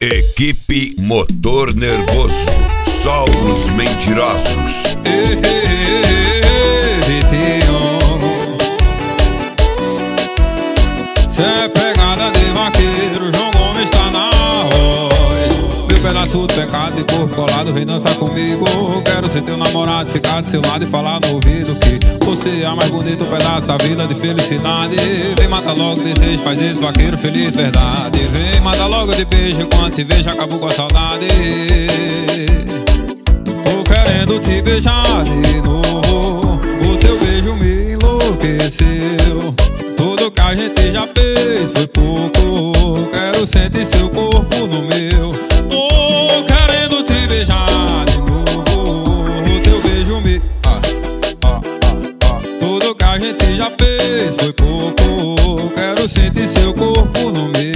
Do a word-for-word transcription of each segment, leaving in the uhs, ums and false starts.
Equipe Motor Nervoso, só os mentirosos. Ei, ei, ei, Vitinho, cê é pegada de vaqueiro, João Gomes tá na voz. Meu pedaço de pecado de corpo colado, vem dançar comigo. Quero ser teu namorado, ficar do seu lado e falar no ouvido que você é a mais bonita pedaço da vida de felicidade. Vem mata logo desejo, faz desse vaqueiro feliz verdade. Vem mata logo de beijo, quando te vejo acabou com a saudade. Tô querendo te beijar de novo, o teu beijo me enlouqueceu. Tudo que a gente já fez foi pouco, quero sentir seu corpo no meu. Tô querendo te beijar de novo, o teu beijo me... Ah, ah, ah, ah. Tudo que a gente já fez foi pouco, quero sentir seu corpo no meu.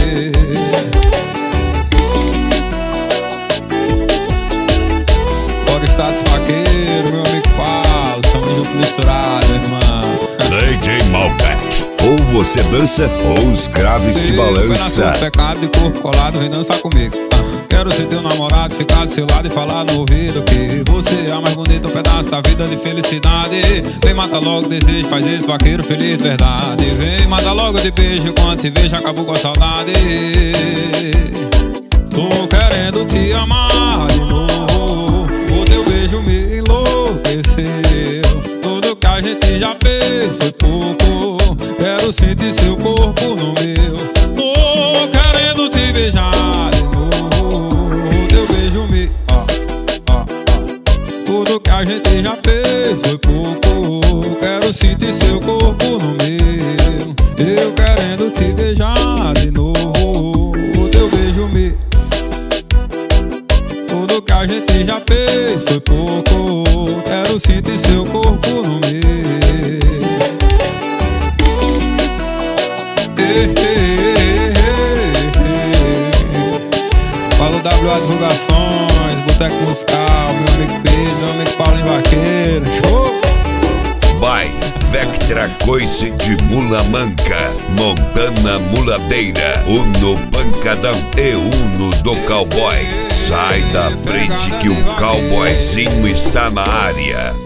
Status vaqueiro, meu amigo Paulo, estamos juntos misturados, irmão. D J Malbec, ou você dança ou os graves te balança. Pecado de corpo colado, vem dançar comigo. Quero ser teu namorado, ficar do seu lado e falar no ouvido que você é a mais bonita pedaço da vida de felicidade. Vem mata logo desejo, faz esse vaqueiro feliz verdade. Vem mata logo de beijo, quando te vejo acabou com a saudade. Tô querendo te amar de novo, o teu beijo me enlouqueceu. Tudo que a gente já fez foi pouco, quero sentir seu corpo no meu. Tô querendo te beijar de novo, o teu beijo me... Ah, ah, ah. Tudo que a gente já fez foi pouco, quero sentir seu corpo no meu. Eu querendo te beijar de novo, o teu beijo me... Tudo que a gente já fez foi pouco, quero sentir seu corpo no meu. Ei, ei, ei, ei. Fala o W A Divulgações, Boteco Musical, meu amigo Pedro, meu amigo Paulinho Vaqueiro. Show! Vai, Vectra Coice de Mula Manca, Montana Muladeira, Uno Pancadão e Uno do Cowboy. Sai da frente que o cowboyzinho está na área.